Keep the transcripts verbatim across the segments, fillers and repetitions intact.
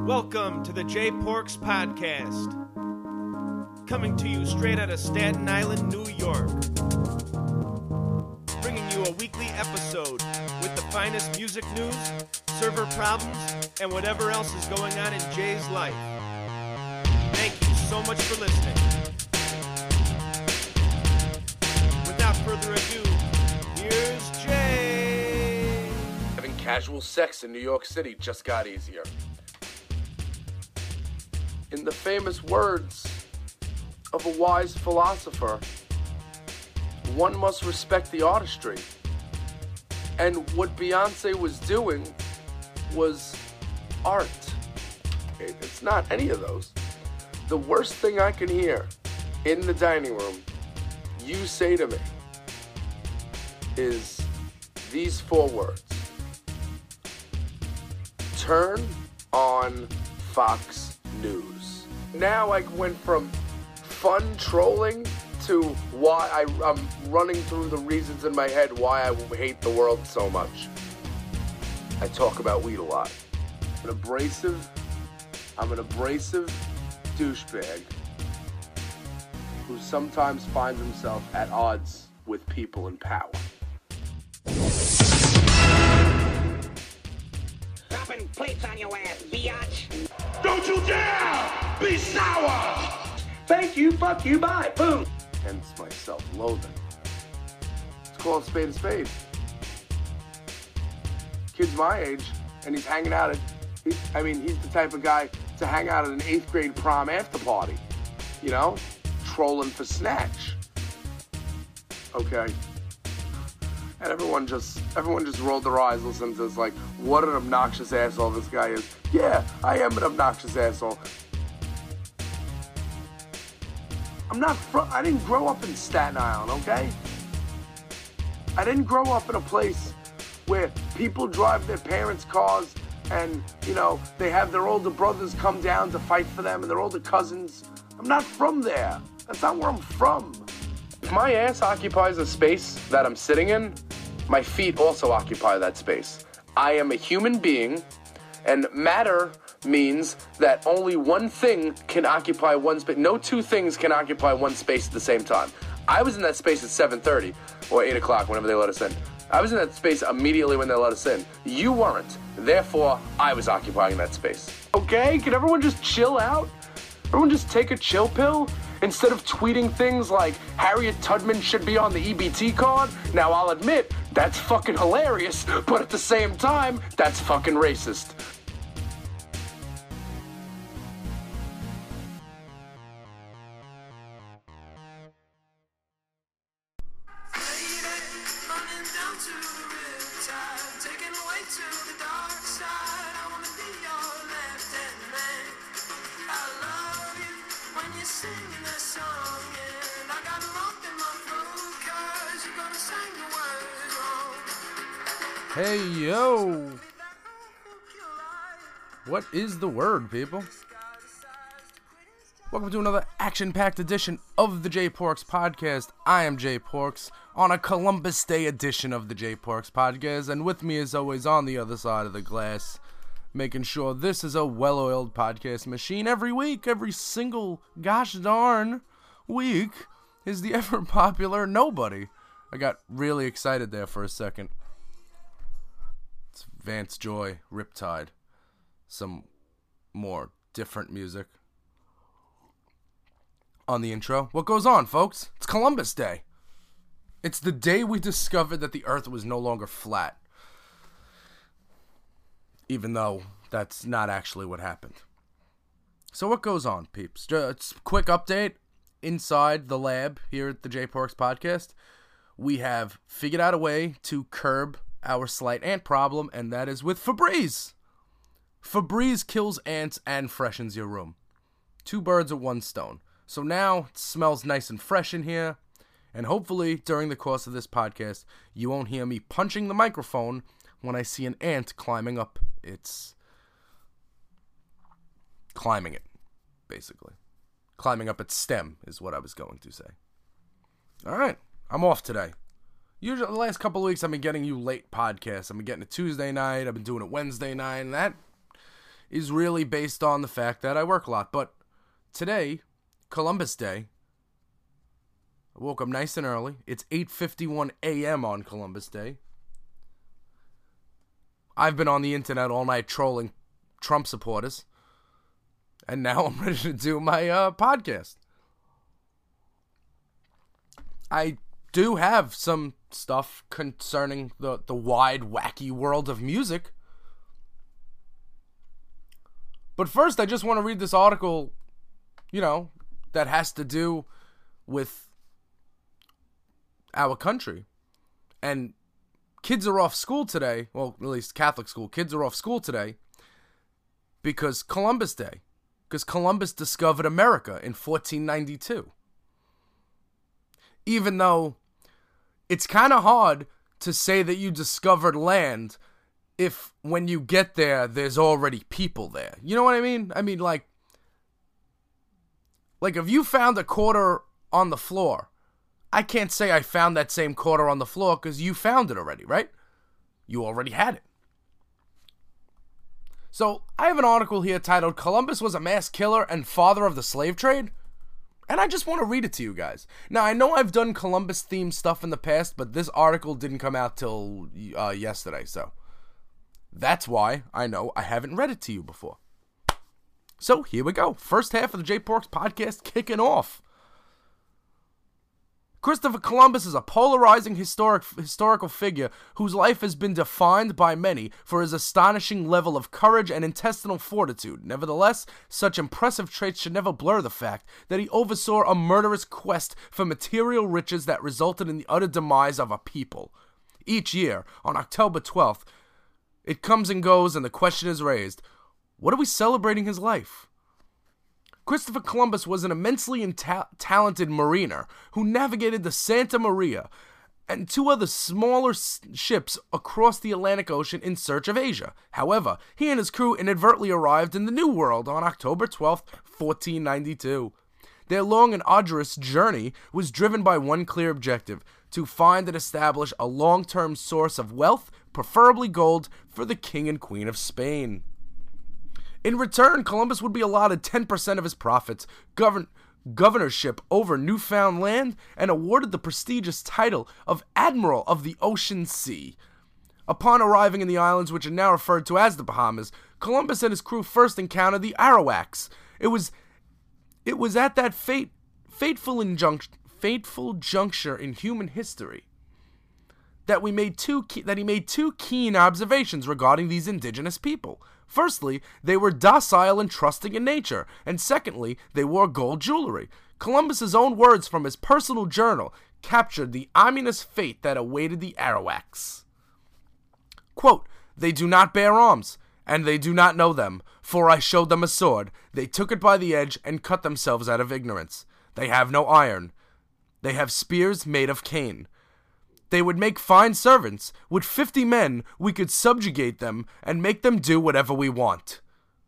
Welcome to the J Porks Podcast. Coming to you straight out of Staten Island, New York. Bringing you a weekly episode with the finest music news, server problems, and whatever else is going on in Jay's life. Thank you so much for listening. Without further ado, here's Jay. Having casual sex in New York City just got easier. In the famous words of a wise philosopher, one must respect the artistry. And what Beyonce was doing was art. It's not any of those. The worst thing I can hear in the dining room you say to me is these four words. Turn on Fox News. Now I went from fun trolling to why I, I'm running through the reasons in my head why I hate the world so much. I talk about weed a lot. An abrasive, I'm an abrasive douchebag who sometimes finds himself at odds with people in power. Dropping plates on your ass, biatch. Don't you dare be sour! Thank you, fuck you, bye, boom. Hence my self-loathing. Let's call a spade a spade. Kid's my age, and he's hanging out at, he, I mean, he's the type of guy to hang out at an eighth grade prom after party. You know? Trolling for snatch. Okay. And everyone just, everyone just rolled their eyes listening to this like, what an obnoxious asshole this guy is. Yeah, I am an obnoxious asshole. I'm not from, I didn't grow up in Staten Island, okay? I didn't grow up in a place where people drive their parents' cars and, you know, they have their older brothers come down to fight for them and their older cousins. I'm not from there. That's not where I'm from. If my ass occupies a space that I'm sitting in, my feet also occupy that space. I am a human being, and matter means that only one thing can occupy one space. No two things can occupy one space at the same time. I was in that space at seven thirty or eight o'clock, whenever they let us in. I was in that space immediately when they let us in. You weren't. Therefore, I was occupying that space. Okay? Can everyone just chill out? Everyone just take a chill pill? Instead of tweeting things like, Harriet Tubman should be on the E B T card? Now, I'll admit, that's fucking hilarious, but at the same time, that's fucking racist. Hey, yo! What is the word, people? Welcome to another action-packed edition of the J Porks Podcast. I am J Porks on a Columbus Day edition of the J Porks Podcast, and with me, as always, on the other side of the glass, making sure this is a well-oiled podcast machine every week, every single gosh darn week, is the ever-popular Nobody. I got really excited there for a second. It's Vance Joy, Riptide. Some more different music on the intro. What goes on, folks? It's Columbus Day. It's the day we discovered that the earth was no longer flat. Even though that's not actually what happened. So what goes on, peeps? Just a quick update. Inside the lab here at the J Porks Podcast, we have figured out a way to curb our slight ant problem, and that is with Febreze. Febreze kills ants and freshens your room. Two birds with one stone. So now it smells nice and fresh in here, and hopefully during the course of this podcast, you won't hear me punching the microphone when I see an ant climbing up its... climbing it, basically. Climbing up its stem is what I was going to say. Alright, I'm off today. Usually, the last couple of weeks, I've been getting you late podcasts. I've been getting it Tuesday night. I've been doing it Wednesday night. And that is really based on the fact that I work a lot. But today, Columbus Day, I woke up nice and early. It's eight fifty-one a.m. on Columbus Day. I've been on the internet all night trolling Trump supporters. And now I'm ready to do my uh, podcast. I do have some stuff concerning the, the wide, wacky world of music. But first, I just want to read this article, you know, that has to do with our country. And kids are off school today, well, at least Catholic school, kids are off school today because Columbus Day, because Columbus discovered America in fourteen ninety-two. Even though it's kind of hard to say that you discovered land if when you get there, there's already people there. You know what I mean? I mean, like, like if you found a quarter on the floor, I can't say I found that same quarter on the floor because you found it already, right? You already had it. So, I have an article here titled, Columbus was a mass killer and father of the slave trade. And I just want to read it to you guys. Now, I know I've done Columbus-themed stuff in the past, but this article didn't come out till uh, yesterday, so that's why I know I haven't read it to you before. So, here we go. First half of the J Porks podcast kicking off. Christopher Columbus is a polarizing historic historical figure whose life has been defined by many for his astonishing level of courage and intestinal fortitude. Nevertheless, such impressive traits should never blur the fact that he oversaw a murderous quest for material riches that resulted in the utter demise of a people. Each year, on October twelfth, it comes and goes and the question is raised, what are we celebrating his life? Christopher Columbus was an immensely inta- talented mariner who navigated the Santa Maria and two other smaller s- ships across the Atlantic Ocean in search of Asia. However, he and his crew inadvertently arrived in the New World on October twelfth, fourteen ninety-two. Their long and arduous journey was driven by one clear objective, to find and establish a long-term source of wealth, preferably gold, for the King and Queen of Spain. In return, Columbus would be allotted ten percent of his profits, govern- governorship over Newfoundland, and awarded the prestigious title of Admiral of the Ocean Sea. Upon arriving in the islands, which are now referred to as the Bahamas, Columbus and his crew first encountered the Arawaks. It was, it was at that fate, fateful, injunct- fateful juncture in human history that we made two ke- that he made two keen observations regarding these indigenous people. Firstly, they were docile and trusting in nature, and secondly, they wore gold jewelry. Columbus's own words from his personal journal captured the ominous fate that awaited the Arawaks. Quote, "They do not bear arms, and they do not know them, for I showed them a sword. They took it by the edge and cut themselves out of ignorance. They have no iron. They have spears made of cane. They would make fine servants. With fifty men, we could subjugate them and make them do whatever we want."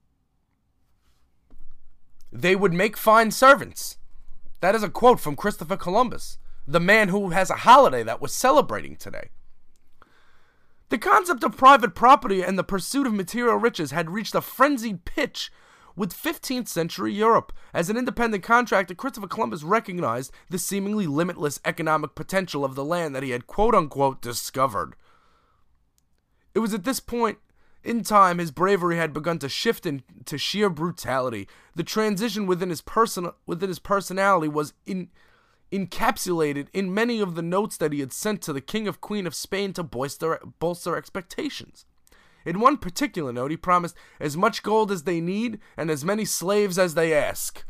They would make fine servants. That is a quote from Christopher Columbus, the man who has a holiday that we're celebrating today. The concept of private property and the pursuit of material riches had reached a frenzied pitch with fifteenth century Europe. As an independent contractor, Christopher Columbus recognized the seemingly limitless economic potential of the land that he had quote-unquote discovered. It was at this point in time his bravery had begun to shift into sheer brutality. The transition within his person within his personality was in, encapsulated in many of the notes that he had sent to the King of Queen of Spain to bolster, bolster expectations. In one particular note, he promised as much gold as they need and as many slaves as they ask.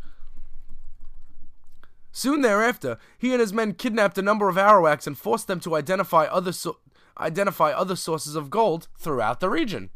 Soon thereafter, he and his men kidnapped a number of Arawaks and forced them to identify other so- identify other sources of gold throughout the region.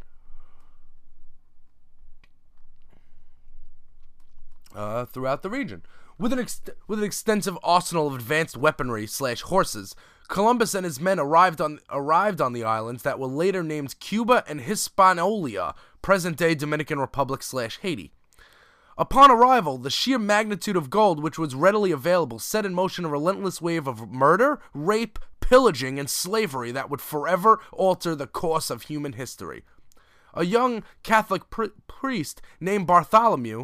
Uh, throughout the region. With an, ex- with an extensive arsenal of advanced weaponry slash horses, Columbus and his men arrived on arrived on the islands that were later named Cuba and Hispaniola, present-day Dominican Republic slash Haiti. Upon arrival, the sheer magnitude of gold which was readily available set in motion a relentless wave of murder, rape, pillaging, and slavery that would forever alter the course of human history. a young Catholic pri- priest named Bartholomew,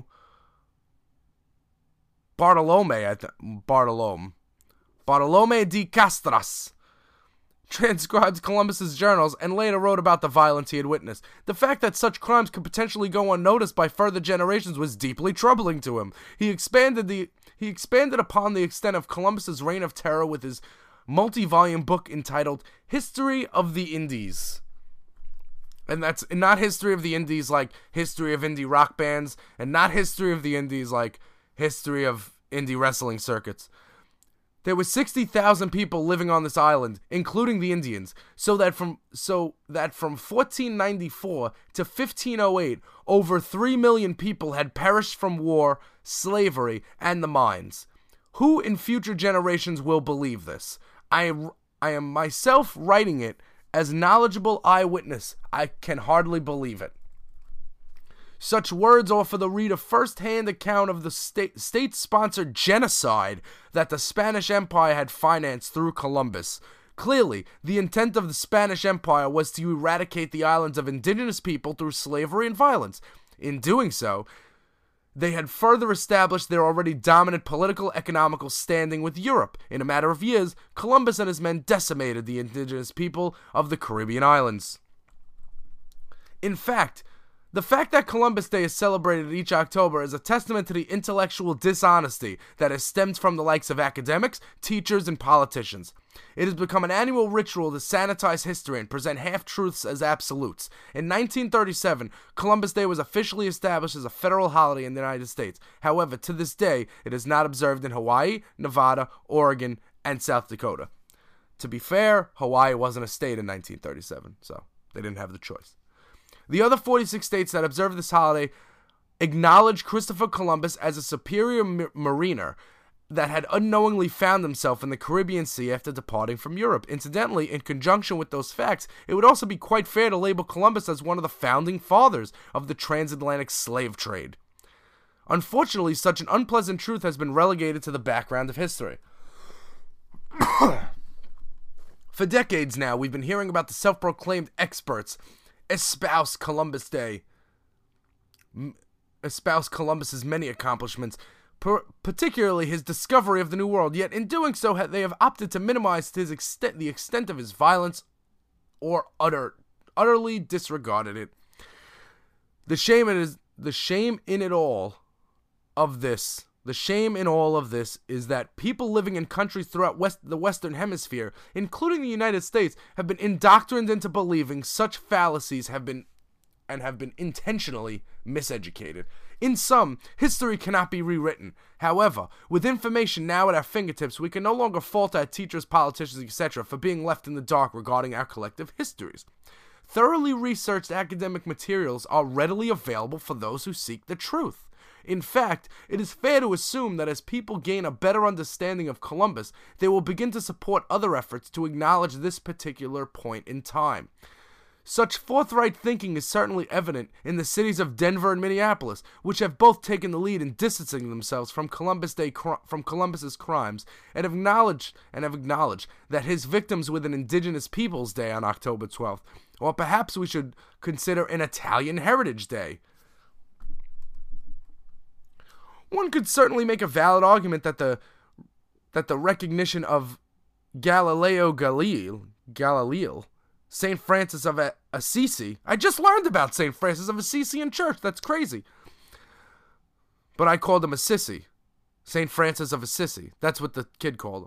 Bartolome, I th- Bartolome, Bartolome de Castras, transcribed Columbus's journals and later wrote about the violence he had witnessed. The fact that such crimes could potentially go unnoticed by further generations was deeply troubling to him. He expanded the he expanded upon the extent of Columbus's reign of terror with his multi-volume book entitled History of the Indies. And that's not History of the Indies like History of Indie Rock Bands, and not History of the Indies like History of Indie Wrestling Circuits. There were sixty thousand people living on this island, including the Indians, so that from so that from fourteen ninety-four to fifteen oh eight, over three million people had perished from war, slavery, and the mines. Who in future generations will believe this? I, I am myself writing it as knowledgeable eyewitness. I can hardly believe it. Such words offer the reader first-hand account of the state, state-sponsored genocide that the Spanish Empire had financed through Columbus. Clearly, the intent of the Spanish Empire was to eradicate the islands of indigenous people through slavery and violence. In doing so, they had further established their already dominant political economical standing with Europe. In a matter of years, Columbus and his men decimated the indigenous people of the Caribbean islands. In fact, the fact that Columbus Day is celebrated each October is a testament to the intellectual dishonesty that has stemmed from the likes of academics, teachers, and politicians. It has become an annual ritual to sanitize history and present half-truths as absolutes. In nineteen thirty-seven, Columbus Day was officially established as a federal holiday in the United States. However, to this day, it is not observed in Hawaii, Nevada, Oregon, and South Dakota. To be fair, Hawaii wasn't a state in nineteen thirty-seven, so they didn't have the choice. The other forty-six states that observe this holiday acknowledge Christopher Columbus as a superior ma- mariner that had unknowingly found himself in the Caribbean Sea after departing from Europe. Incidentally, in conjunction with those facts, it would also be quite fair to label Columbus as one of the founding fathers of the transatlantic slave trade. Unfortunately, such an unpleasant truth has been relegated to the background of history. For decades now, we've been hearing about the self-proclaimed experts espouse Columbus Day, espouse Columbus's many accomplishments, per- particularly his discovery of the New World. Yet in doing so, they have opted to minimize his extent, the extent of his violence, or utter, utterly disregarded it. The shame it is, the shame in it all of this. The shame in all of this is that people living in countries throughout West, the Western Hemisphere, including the United States, have been indoctrinated into believing such fallacies have been and have been intentionally miseducated. In sum, history cannot be rewritten. However, with information now at our fingertips, we can no longer fault our teachers, politicians, et cetera for being left in the dark regarding our collective histories. Thoroughly researched academic materials are readily available for those who seek the truth. In fact, it is fair to assume that as people gain a better understanding of Columbus, they will begin to support other efforts to acknowledge this particular point in time. Such forthright thinking is certainly evident in the cities of Denver and Minneapolis, which have both taken the lead in distancing themselves from Columbus Day from Columbus's crimes, and have acknowledged and have acknowledged that his victims with an Indigenous Peoples Day on October twelfth, or perhaps we should consider an Italian Heritage Day. One could certainly make a valid argument that the that the recognition of Galileo Galilei, Galileo, Saint Francis of Assisi. I just learned about Saint Francis of Assisi in church. That's crazy. But I called him Assisi. Saint Francis of Assisi. That's what the kid called him.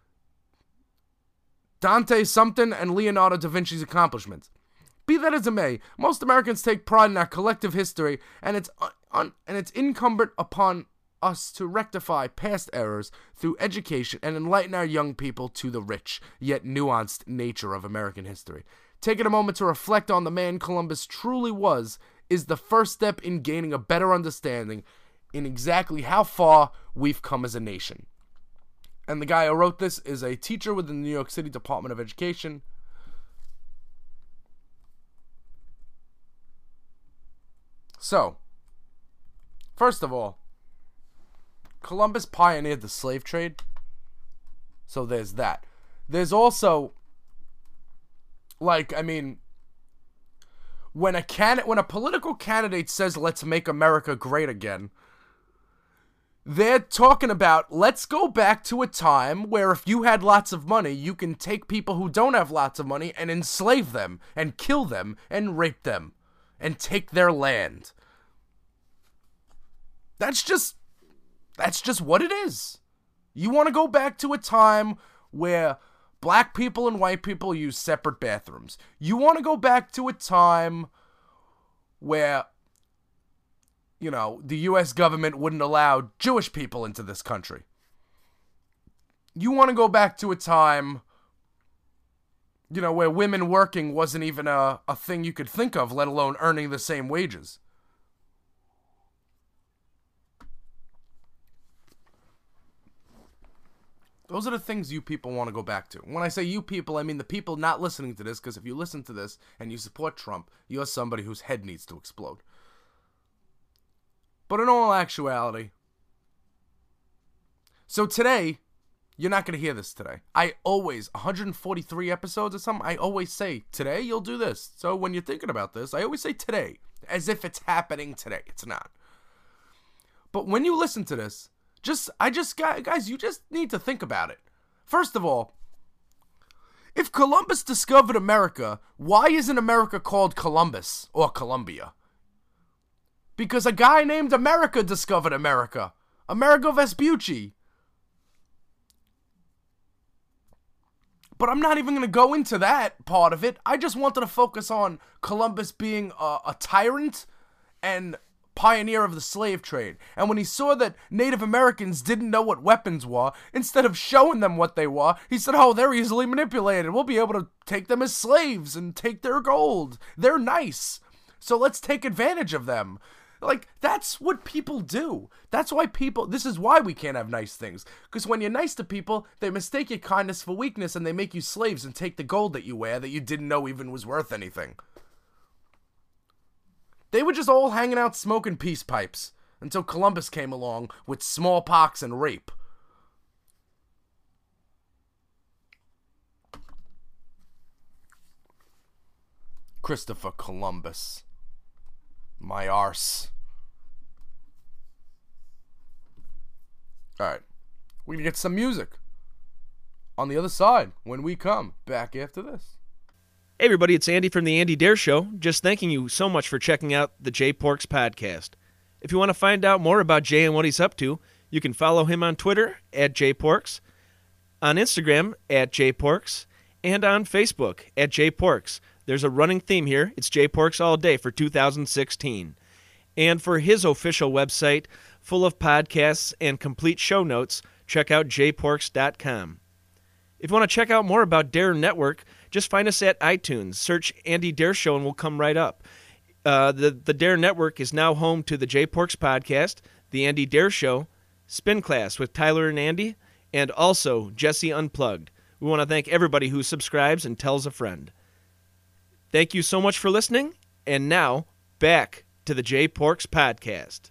Dante something and Leonardo da Vinci's accomplishments. Be that as it may, most Americans take pride in our collective history, and it's un- un- and it's incumbent upon us to rectify past errors through education and enlighten our young people to the rich, yet nuanced nature of American history. Taking a moment to reflect on the man Columbus truly was is the first step in gaining a better understanding in exactly how far we've come as a nation. And the guy who wrote this is a teacher within the New York City Department of Education. So, first of all, Columbus pioneered the slave trade. So there's that. There's also, like, I mean, when a can when a political candidate says, let's make America great again, they're talking about, let's go back to a time where if you had lots of money, you can take people who don't have lots of money and enslave them and kill them and rape them and take their land. That's just, that's just what it is. You want to go back to a time where black people and white people use separate bathrooms. You want to go back to a time where, you know, the U S government wouldn't allow Jewish people into this country. You want to go back to a time, you know, where women working wasn't even a, a thing you could think of, let alone earning the same wages. Those are the things you people want to go back to. When I say you people, I mean the people not listening to this, because if you listen to this and you support Trump, you're somebody whose head needs to explode. But in all actuality, so today, you're not going to hear this today. I always, one hundred forty-three episodes or something, I always say, today you'll do this. So when you're thinking about this, I always say today, as if it's happening today. It's not. But when you listen to this, just, I just, guys, you just need to think about it. First of all, if Columbus discovered America, why isn't America called Columbus or Columbia? Because a guy named America discovered America. Amerigo Vespucci. But I'm not even going to go into that part of it. I just wanted to focus on Columbus being a, a tyrant and pioneer of the slave trade. And when he saw that Native Americans didn't know what weapons were, instead of showing them what they were, he said, oh, they're easily manipulated. We'll be able to take them as slaves and take their gold. They're nice. So let's take advantage of them. Like, that's what people do. That's why people, this is why we can't have nice things. Because when you're nice to people, they mistake your kindness for weakness and they make you slaves and take the gold that you wear that you didn't know even was worth anything. They were just all hanging out smoking peace pipes until Columbus came along with smallpox and rape. Christopher Columbus. My arse. Alright. We're gonna get some music on the other side when we come back after this. Hey everybody, it's Andy from The Andy Dare Show. Just thanking you so much for checking out the Jay Porks podcast. If you want to find out more about Jay and what he's up to, you can follow him on Twitter at Jay Porks, on Instagram at Jay Porks, and on Facebook at Jay Porks. There's a running theme here. It's Jay Porks all day for two thousand sixteen. And for his official website, full of podcasts and complete show notes, check out jay porks dot com. If you want to check out more about Dare Network, just find us at iTunes. Search Andy Dare Show and we'll come right up. Uh, the, the Dare Network is now home to the Jay Porks podcast, The Andy Dare Show, Spin Class with Tyler and Andy, and also Jesse Unplugged. We want to thank everybody who subscribes and tells a friend. Thank you so much for listening, and now, back to the Jay Porks podcast.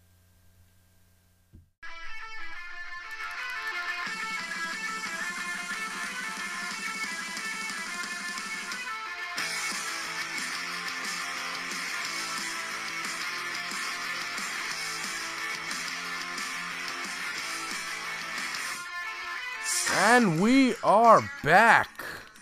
And we are back.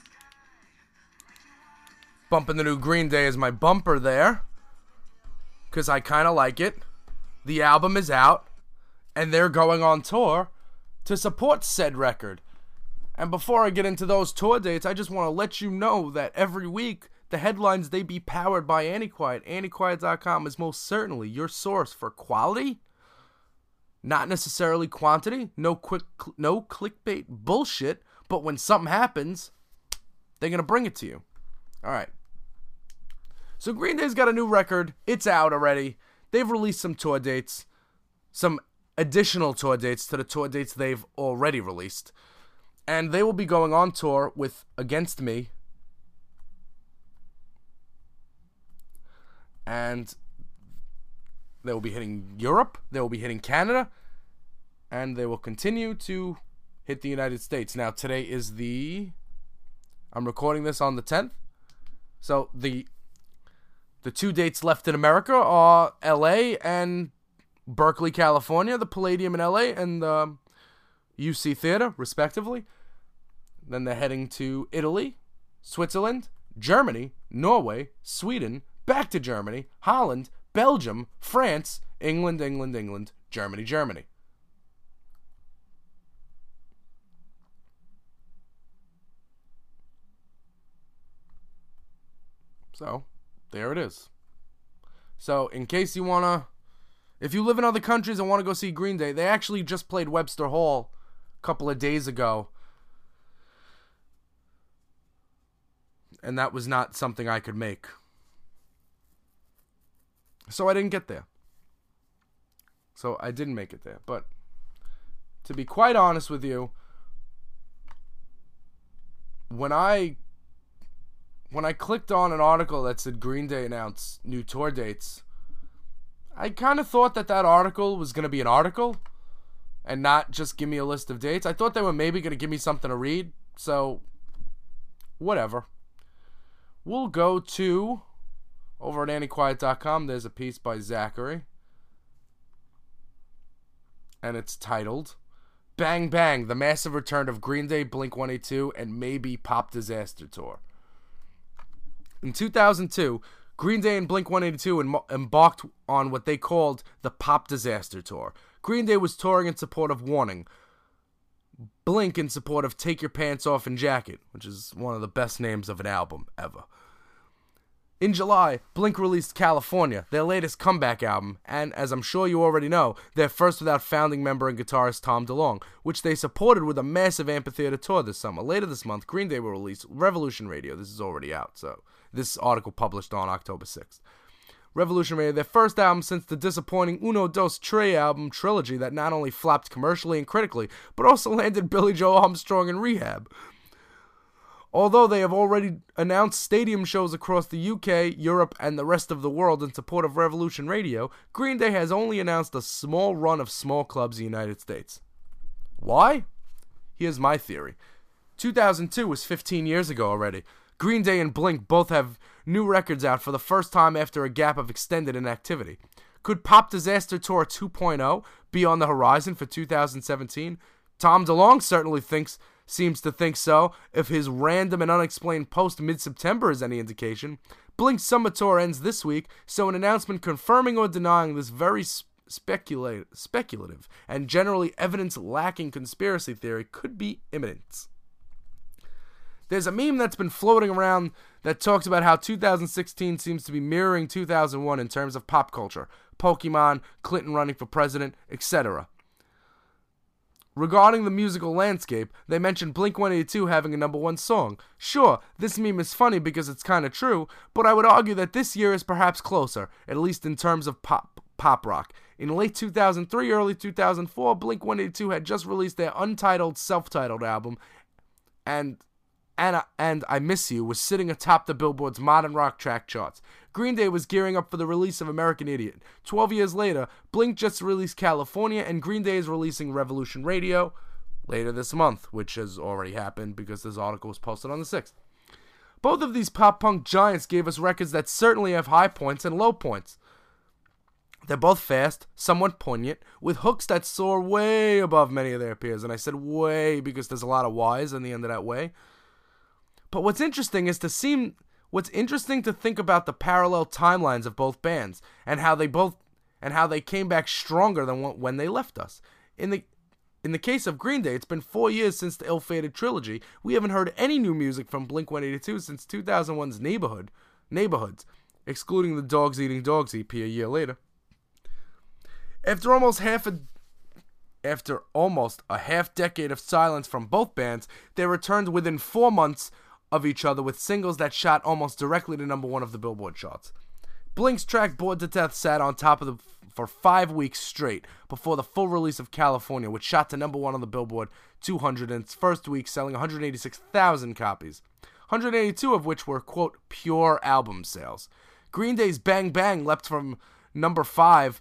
Bumping the new Green Day as my bumper there, because I kind of like it. The album is out, and they're going on tour to support said record. And before I get into those tour dates, I just want to let you know that every week, the headlines, they be powered by Antiquiet. Antiquiet dot com is most certainly your source for quality, not necessarily quantity. No quick, no clickbait bullshit, but when something happens, they're going to bring it to you. All right. So Green Day's got a new record. It's out already. They've released some tour dates. Some additional tour dates to the tour dates they've already released. And they will be going on tour with Against Me. And they will be hitting Europe. They will be hitting Canada. And they will continue to hit the United States. Now, today is the... I'm recording this on the tenth. So, the The two dates left in America are L A and Berkeley, California, the Palladium in L A and the U C Theater, respectively. Then they're heading to Italy, Switzerland, Germany, Norway, Sweden, back to Germany, Holland, Belgium, France, England, England, England, Germany, Germany. So, there it is. So, in case you want to, if you live in other countries and want to go see Green Day, they actually just played Webster Hall a couple of days ago. And that was not something I could make. So I didn't get there. So I didn't make it there. But to be quite honest with you, when I when I clicked on an article that said Green Day announced new tour dates, I kind of thought that that article was going to be an article and not just give me a list of dates. I thought they were maybe going to give me something to read. So whatever. We'll go to, over at anti quiet dot com, there's a piece by Zachary. And it's titled, Bang Bang, the massive return of Green Day, Blink one eighty-two, and maybe Pop Disaster Tour. In two thousand two, Green Day and Blink one eighty-two em- embarked on what they called the Pop Disaster Tour. Green Day was touring in support of Warning. Blink in support of Take Your Pants Off and Jacket, which is one of the best names of an album ever. In July, Blink released California, their latest comeback album, and, as I'm sure you already know, their first without founding member and guitarist Tom DeLonge, which they supported with a massive amphitheater tour this summer. Later this month, Green Day will release Revolution Radio. This is already out, so this article published on October sixth. Revolution Radio, their first album since the disappointing Uno Dos Tres album trilogy that not only flopped commercially and critically, but also landed Billy Joe Armstrong in rehab. Although they have already announced stadium shows across the U K, Europe, and the rest of the world in support of Revolution Radio, Green Day has only announced a small run of small clubs in the United States. Why? Here's my theory. two thousand two was fifteen years ago already. Green Day and Blink both have new records out for the first time after a gap of extended inactivity. Could Pop Disaster Tour two point oh be on the horizon for two thousand seventeen? Tom DeLonge certainly thinks seems to think so, if his random and unexplained post mid-September is any indication. Blink's summer tour ends this week, so an announcement confirming or denying this very sp- specula- speculative and generally evidence-lacking conspiracy theory could be imminent. There's a meme that's been floating around that talks about how two thousand sixteen seems to be mirroring two thousand one in terms of pop culture. Pokemon, Clinton running for president, et cetera. Regarding the musical landscape, they mentioned Blink one eighty-two having a number one song. Sure, this meme is funny because it's kinda true, but I would argue that this year is perhaps closer, at least in terms of pop pop rock. In late two thousand three, early two thousand four, Blink one eighty-two had just released their untitled, self-titled album, and and, and I Miss You was sitting atop the Billboard's modern rock track charts. Green Day was gearing up for the release of American Idiot. Twelve years later, Blink just released California, and Green Day is releasing Revolution Radio later this month, which has already happened because this article was posted on the sixth. Both of these pop-punk giants gave us records that certainly have high points and low points. They're both fast, somewhat poignant, with hooks that soar way above many of their peers, and I said way because there's a lot of Y's in the end of that way. But what's interesting is to seem what's interesting to think about the parallel timelines of both bands and how they both and how they came back stronger than when they left us. In the in the case of Green Day, it's been four years since the ill-fated trilogy. We haven't heard any new music from Blink one eighty-two since two thousand one's Neighborhood, Neighborhoods, excluding the Dogs Eating Dogs E P a year later. After almost half a after almost a half decade of silence from both bands, they returned within four months of each other with singles that shot almost directly to number one of the Billboard charts. Blink's track Bored to Death sat on top of the for five weeks straight before the full release of California, which shot to number one on the Billboard two hundred in its first week, selling one hundred eighty-six thousand copies, one hundred eighty-two of which were, quote, pure album sales. Green Day's Bang Bang leapt from number five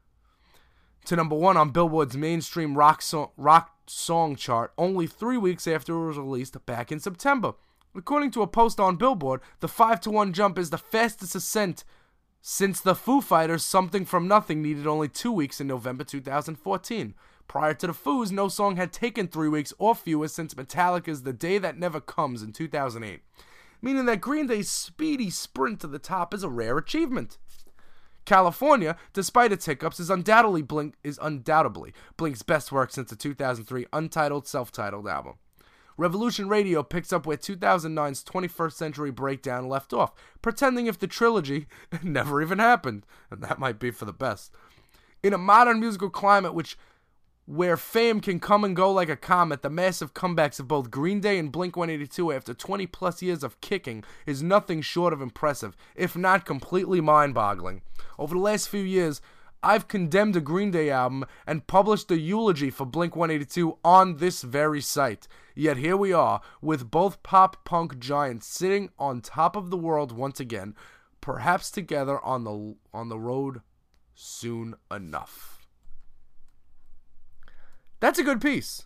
to number one on Billboard's mainstream rock, so- rock song chart only three weeks after it was released back in September. According to a post on Billboard, the five to one jump is the fastest ascent Since the Foo Fighters' Something from Nothing needed only two weeks in November two thousand fourteen. Prior to the Foos, no song had taken three weeks or fewer since Metallica's The Day That Never Comes in two thousand eight. Meaning that Green Day's speedy sprint to the top is a rare achievement. California, despite its hiccups, is undoubtedly Blink is undoubtedly Blink's best work since the two thousand three untitled self-titled album. Revolution Radio picks up where two thousand nine's twenty-first Century Breakdown left off, pretending if the trilogy never even happened, and that might be for the best. In a modern musical climate which where fame can come and go like a comet, the massive comebacks of both Green Day and Blink one eighty-two after twenty plus years of kicking is nothing short of impressive, if not completely mind-boggling. Over the last few years, I've condemned a Green Day album and published a eulogy for Blink one eighty-two on this very site. Yet here we are, with both pop-punk giants sitting on top of the world once again, perhaps together on the on the road soon enough. That's a good piece.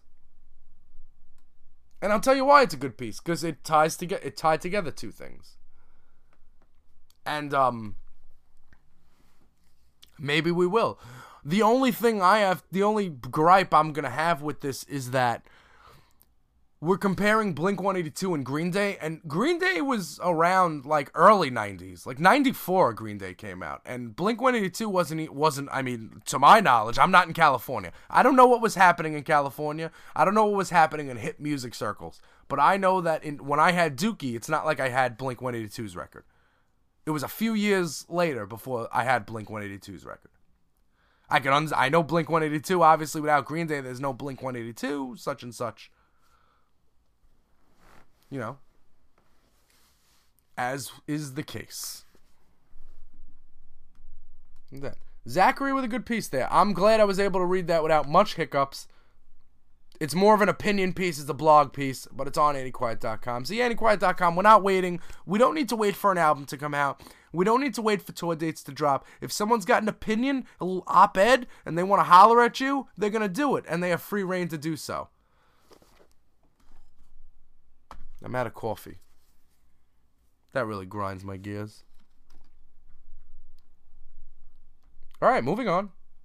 And I'll tell you why it's a good piece, because it ties together it tied together two things. And um maybe we will. The only thing I have, the only gripe I'm going to have with this is that we're comparing Blink one eighty-two and Green Day, and Green Day was around like early nineties, like ninety-four Green Day came out, and Blink one eighty-two wasn't, wasn't, I mean, to my knowledge, I'm not in California. I don't know what was happening in California. I don't know what was happening in hip music circles, but I know that in, when I had Dookie, it's not like I had Blink one eighty-two's record. It was a few years later before I had Blink one eighty-two's record. I can un- I know Blink one eighty-two, obviously without Green Day, there's no Blink one eighty-two, such and such. You know, as is the case. That Zachary with a good piece there. I'm glad I was able to read that without much hiccups. It's more of an opinion piece, it's a blog piece, but it's on anti quiet dot com. See, anti quiet dot com, we're not waiting. We don't need to wait for an album to come out. We don't need to wait for tour dates to drop. If someone's got an opinion, a little op-ed, and they want to holler at you, they're going to do it, and they have free reign to do so. I'm out of coffee. That really grinds my gears. Alright, moving on.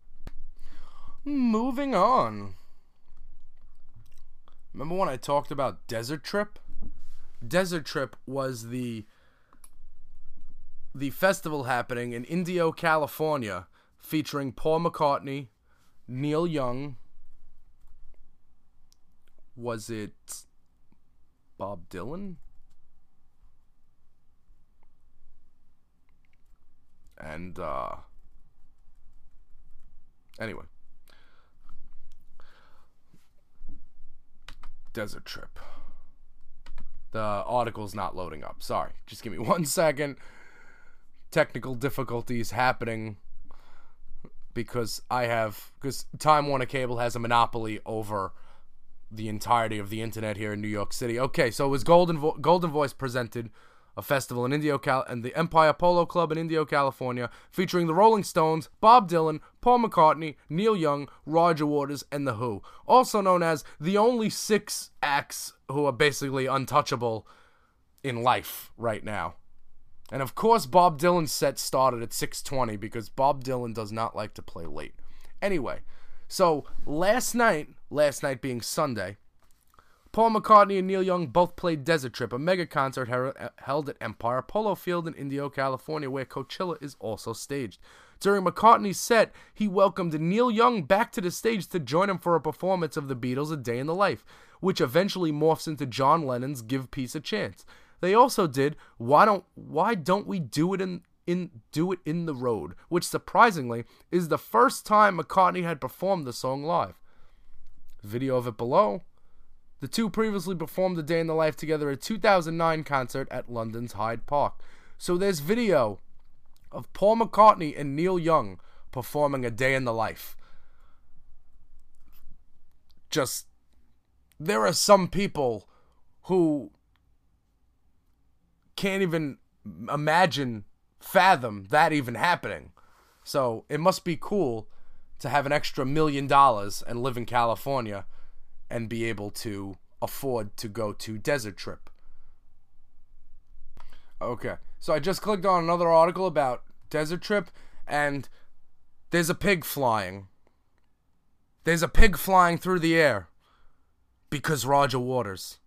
Moving on. Remember when I talked about Desert Trip? Desert Trip was the the festival happening in Indio, California, featuring Paul McCartney, Neil Young. Was it Bob Dylan? And, uh... Anyway. Desert Trip. The article's not loading up. Sorry. Just give me one second. Technical difficulties happening because I have... Because Time Warner Cable has a monopoly over the entirety of the internet here in New York City. Okay, so it was Golden Vo- Golden Voice presented a festival in Indio, Cal- and the Empire Polo Club in Indio, California, featuring the Rolling Stones, Bob Dylan, Paul McCartney, Neil Young, Roger Waters, and The Who, also known as the only six acts who are basically untouchable in life right now. And of course, Bob Dylan's set started at six twenty because Bob Dylan does not like to play late. Anyway, so last night, last night being Sunday, Paul McCartney and Neil Young both played Desert Trip, a mega concert her- held at Empire Polo Field in Indio, California, where Coachella is also staged. During McCartney's set, he welcomed Neil Young back to the stage to join him for a performance of the Beatles' A Day in the Life, which eventually morphs into John Lennon's Give Peace a Chance. They also did Why Don't Why Don't We Do It in in Do It in the Road, which surprisingly is the first time McCartney had performed the song live. Video of it below. The two previously performed A Day in the Life together at a two thousand nine concert at London's Hyde Park. So there's video of Paul McCartney and Neil Young performing A Day in the Life. Just, there are some people who can't even imagine, fathom that even happening. So it must be cool to have an extra million dollars and live in California and be able to afford to go to Desert Trip. Okay, so I just clicked on another article about Desert Trip, and there's a pig flying. There's a pig flying through the air. Because Roger Waters.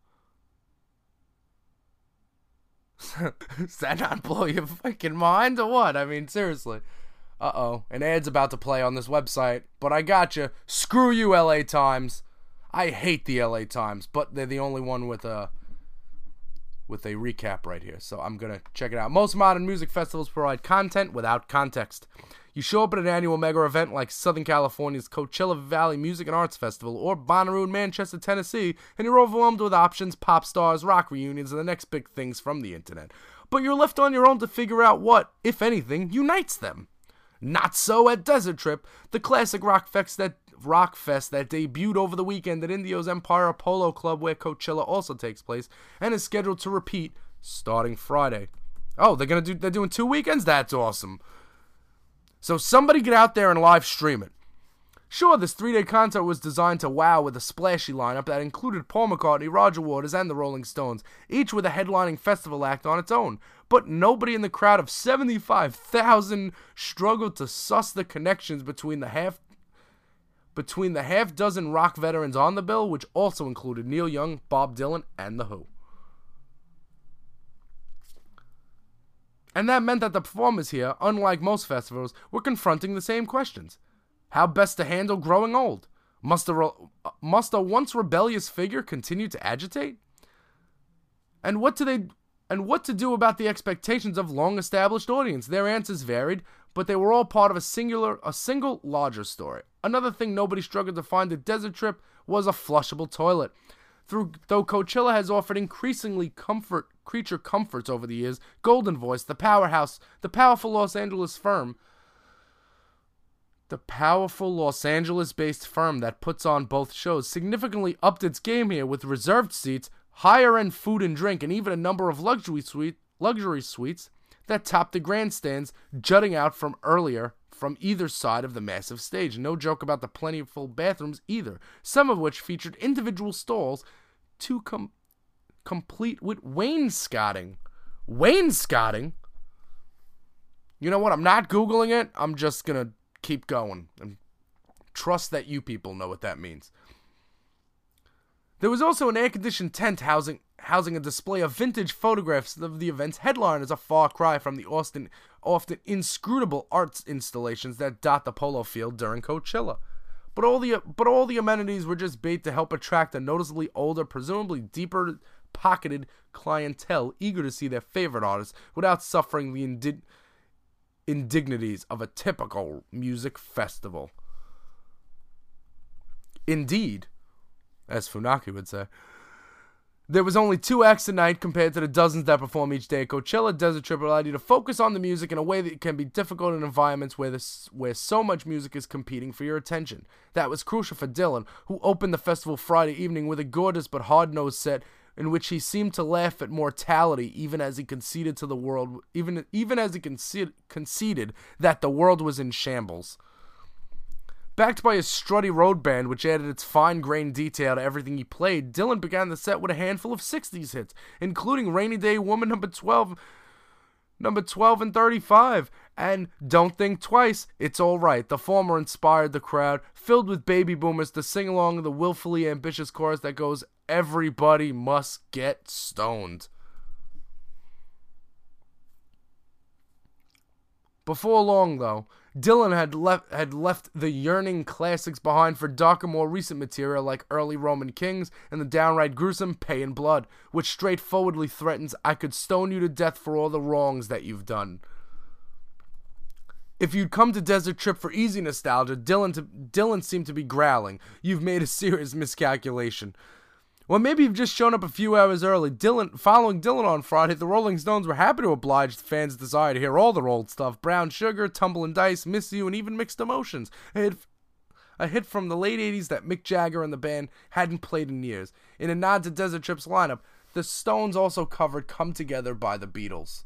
Does that not blow your fucking mind or what? I mean, seriously. Uh-oh. An ad's about to play on this website. But I gotcha. Screw you, L A Times. I hate the L A Times, but they're the only one with a with a recap right here. So I'm going to check it out. Most modern music festivals provide content without context. You show up at an annual mega event like Southern California's Coachella Valley Music and Arts Festival or Bonnaroo in Manchester, Tennessee, and you're overwhelmed with options, pop stars, rock reunions, and the next big things from the internet. But you're left on your own to figure out what, if anything, unites them. Not so at Desert Trip, the classic rock fest that rock fest that debuted over the weekend at Indio's Empire Polo Club, where Coachella also takes place, and is scheduled to repeat starting Friday. Oh, they're gonna do they're doing two weekends? That's awesome. So somebody get out there and live stream it. Sure, this three-day concert was designed to wow with a splashy lineup that included Paul McCartney, Roger Waters, and the Rolling Stones, each with a headlining festival act on its own. But nobody in the crowd of seventy-five thousand struggled to suss the connections between the half between the half dozen rock veterans on the bill, which also included Neil Young, Bob Dylan, and The Who. And that meant that the performers here, unlike most festivals, were confronting the same questions. How best to handle growing old? Must a, re- must a once rebellious figure continue to agitate? And what do they and what to do about the expectations of long-established audience? Their answers varied, but they were all part of a singular, a single larger story. Another thing nobody struggled to find at Desert Trip was a flushable toilet. Through, though Coachella has offered increasingly comfort, creature comforts over the years, Golden Voice, the powerhouse, the powerful Los Angeles firm, the powerful Los Angeles-based firm that puts on both shows, significantly upped its game here with reserved seats, higher-end food and drink, and even a number of luxury suite, luxury suites that top the grandstands, jutting out from earlier from either side of the massive stage. No joke about the plentiful bathrooms either, some of which featured individual stalls to com- complete with wainscoting. Wainscoting? You know what? I'm not Googling it. I'm just going to keep going and trust that you people know what that means. There was also an air-conditioned tent housing housing a display of vintage photographs of the event's headliners, a far cry from the often, often inscrutable arts installations that dot the polo field during Coachella. But all the but all the amenities were just bait to help attract a noticeably older, presumably deeper-pocketed clientele eager to see their favorite artists without suffering the indi- indignities of a typical music festival. Indeed, as Funaki would say, there was only two acts a night compared to the dozens that perform each day at Coachella. Desert Trip allowed you to focus on the music in a way that can be difficult in environments where this, where so much music is competing for your attention. That was crucial for Dylan, who opened the festival Friday evening with a gorgeous but hard-nosed set in which he seemed to laugh at mortality even as he conceded to the world, even even as he conceded, conceded that the world was in shambles. Backed by his strutty road band, which added its fine-grained detail to everything he played, Dylan began the set with a handful of sixties hits, including Rainy Day Woman number twelve, number twelve and thirty-five, and Don't Think Twice, It's All Right. The former inspired the crowd, filled with baby boomers, to sing along with the willfully ambitious chorus that goes, "Everybody must get stoned." Before long, though, Dylan had left had left the yearning classics behind for darker, more recent material like Early Roman Kings and the downright gruesome Pay in Blood, which straightforwardly threatens, "I could stone you to death for all the wrongs that you've done." If you'd come to Desert Trip for easy nostalgia, Dylan, to, Dylan seemed to be growling, "You've made a serious miscalculation." Or maybe you've just shown up a few hours early. Dylan, following Dylan on Friday, the Rolling Stones were happy to oblige the fans' desire to hear all their old stuff. Brown Sugar, Tumble and Dice, Miss You, and even Mixed Emotions. A hit, a hit from the late eighties that Mick Jagger and the band hadn't played in years. In a nod to Desert Trip's lineup, the Stones also covered Come Together by the Beatles.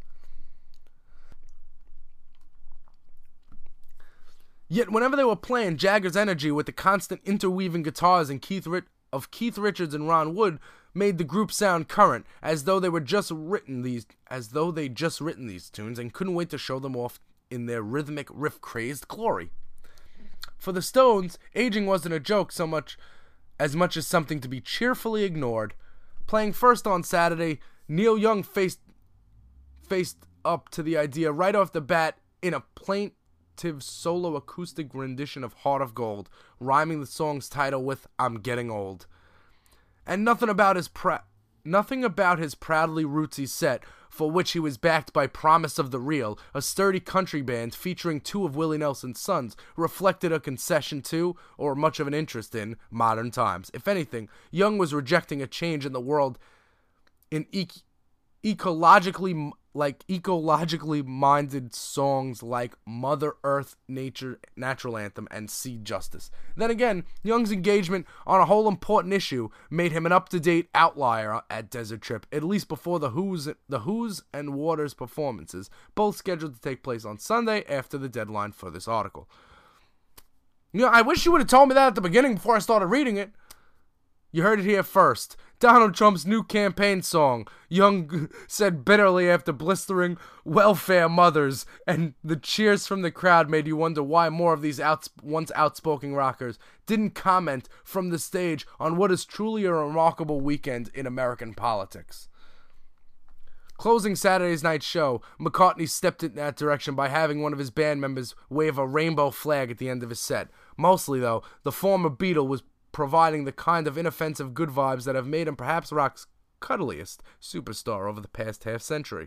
Yet whenever they were playing, Jagger's energy with the constant interweaving guitars and Keith Rich- of Keith Richards and Ron Wood made the group sound current, as though they were just written these, as though they just written these tunes and couldn't wait to show them off in their rhythmic, riff-crazed glory. For the Stones, aging wasn't a joke so much as much as something to be cheerfully ignored. Playing first on Saturday, Neil Young faced faced up to the idea right off the bat in a plaintive solo acoustic rendition of Heart of Gold, rhyming the song's title with I'm Getting Old. And nothing about his pra- nothing about his proudly rootsy set, for which he was backed by Promise of the Real, a sturdy country band featuring two of Willie Nelson's sons, reflected a concession to, or much of an interest in, modern times. If anything, Young was rejecting a change in the world in e- ecologically like ecologically minded songs like Mother Earth, Nature, Natural Anthem, and Seed Justice. Then again, Young's engagement on a whole important issue made him an up-to-date outlier at Desert Trip, at least before the Who's, the Who's and Waters performances, both scheduled to take place on Sunday after the deadline for this article. You know, I wish you would have told me that at the beginning before I started reading it. You heard it here first. Donald Trump's new campaign song, Young said bitterly after blistering welfare mothers, and the cheers from the crowd made you wonder why more of these outs- once outspoken rockers didn't comment from the stage on what is truly a remarkable weekend in American politics. Closing Saturday's night show, McCartney stepped in that direction by having one of his band members wave a rainbow flag at the end of his set. Mostly, though, the former Beatle was providing the kind of inoffensive good vibes that have made him perhaps rock's cuddliest superstar over the past half century.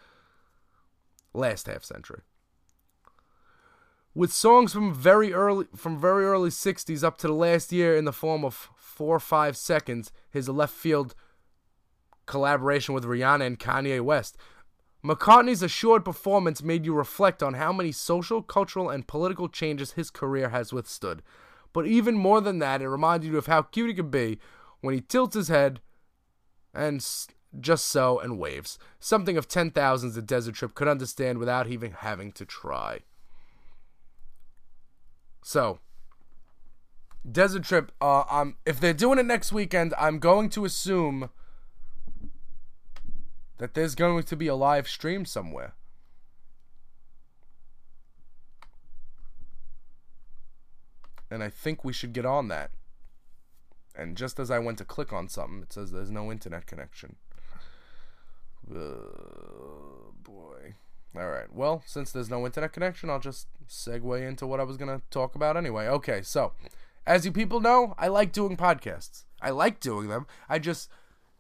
Last half century. With songs from very early from very early sixties up to the last year in the form of four or five seconds, his left field collaboration with Rihanna and Kanye West, McCartney's assured performance made you reflect on how many social, cultural, and political changes his career has withstood. But even more than that, it reminded you of how cute he can be when he tilts his head and just so and waves. Something of ten thousands at Desert Trip could understand without even having to try. So, Desert Trip, uh, um, if they're doing it next weekend, I'm going to assume that there's going to be a live stream somewhere. And I think we should get on that. And just as I went to click on something, it says there's no internet connection. Uh, boy. Alright, well, since there's no internet connection, I'll just segue into what I was going to talk about anyway. Okay, so, as you people know, I like doing podcasts. I like doing them. I just...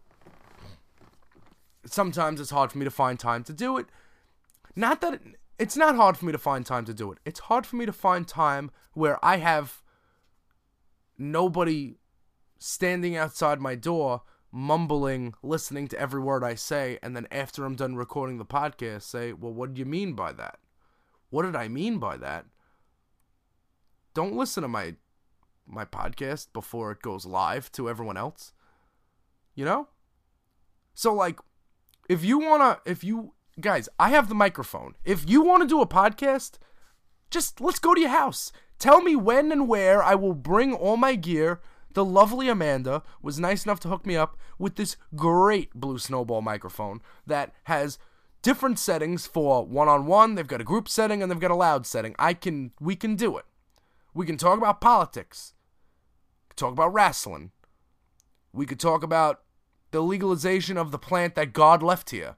Sometimes it's hard for me to find time to do it. Not that... It, It's not hard for me to find time to do it. It's hard for me to find time where I have nobody standing outside my door, mumbling, listening to every word I say, and then after I'm done recording the podcast, say, well, what do you mean by that? What did I mean by that? Don't listen to my my podcast before it goes live to everyone else. You know? So, like, if you want to, if you... Guys, I have the microphone. If you want to do a podcast, just let's go to your house. Tell me when and where. I will bring all my gear. The lovely Amanda was nice enough to hook me up with this great Blue Snowball microphone that has different settings for one-on-one. They've got a group setting and they've got a loud setting. I can, we can do it. We can talk about politics. We can talk about wrestling. We could talk about the legalization of the plant that God left here.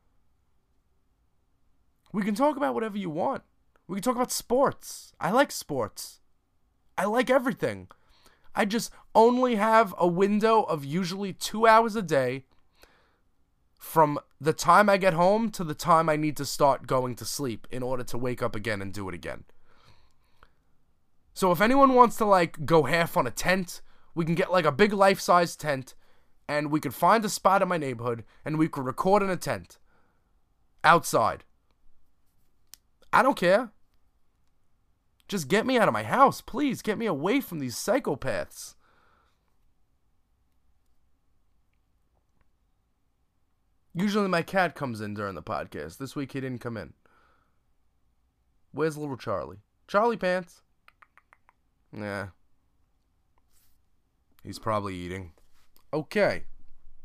We can talk about whatever you want. We can talk about sports. I like sports. I like everything. I just only have a window of usually two hours a day from the time I get home to the time I need to start going to sleep in order to wake up again and do it again. So if anyone wants to, like, go half on a tent, we can get, like, a big life-size tent, and we could find a spot in my neighborhood, and we could record in a tent. Outside. I don't care. Just get me out of my house, please. Get me away from these psychopaths. Usually my cat comes in during the podcast. This week he didn't come in. Where's little Charlie? Charlie Pants? Nah. He's probably eating. Okay.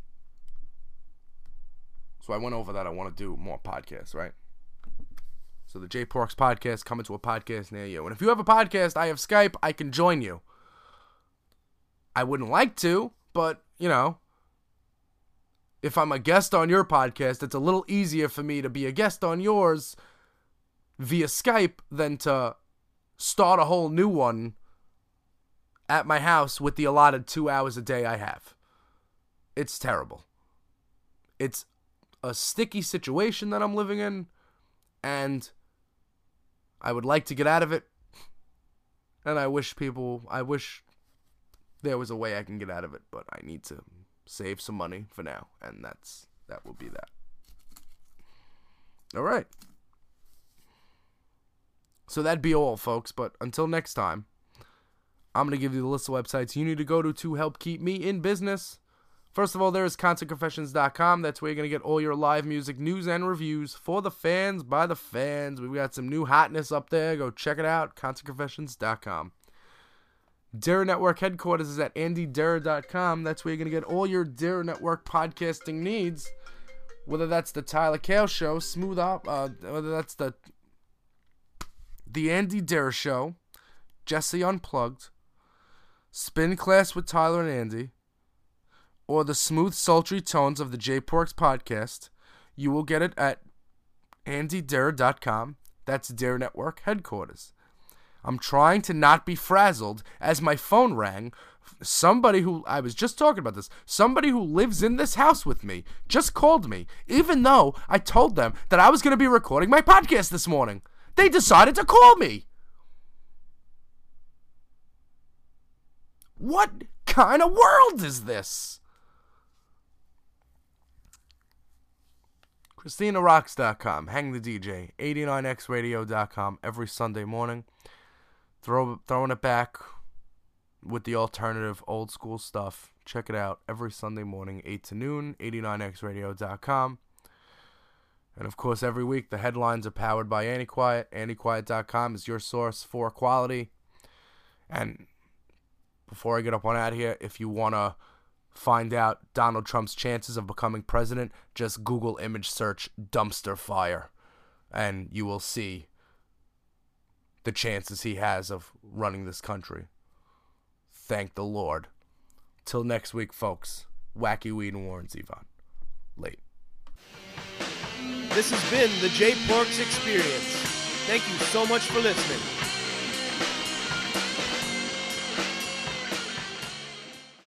So I went over that. I want to do more podcasts, right? So the J Porks Podcast coming to a podcast near you. And if you have a podcast, I have Skype, I can join you. I wouldn't like to, but, you know, if I'm a guest on your podcast, it's a little easier for me to be a guest on yours via Skype than to start a whole new one at my house with the allotted two hours a day I have. It's terrible. It's a sticky situation that I'm living in, and I would like to get out of it, and I wish people, I wish there was a way I can get out of it, but I need to save some money for now, and that's, that will be that. All right. So that'd be all, folks, but until next time, I'm going to give you the list of websites you need to go to to help keep me in business. First of all, there is concert confessions dot com. That's where you're going to get all your live music news and reviews for the fans, by the fans. We've got some new hotness up there. Go check it out, concert confessions dot com. Dare Network headquarters is at andy dare dot com. That's where you're going to get all your Dare Network podcasting needs, whether that's the Tyler Kale Show, Smooth Up, uh, whether that's the the Andy Dare Show, Jesse Unplugged, Spin Class with Tyler and Andy, or the smooth, sultry tones of the J Porks Podcast. You will get it at andy dare dot com. That's Dare Network headquarters. I'm trying to not be frazzled as my phone rang. Somebody who, I was just talking about this, somebody who lives in this house with me just called me, even though I told them that I was going to be recording my podcast this morning. They decided to call me. What kind of world is this? Christina Rocks dot com, Hang the D J, eighty-nine x radio dot com every Sunday morning. Throw, throwing it back with the alternative old school stuff. Check it out every Sunday morning, eight to noon, eighty-nine x radio dot com. And of course, every week the headlines are powered by Antiquiet. Anti Quiet dot com is your source for quality. And before I get up on out of here, if you want to find out Donald Trump's chances of becoming president, just Google image search dumpster fire, and you will see the chances he has of running this country. Thank the Lord. Till next week, folks. Wacky Weed and Warren Zevon. Late. This has been the J Porks Experience. Thank you so much for listening.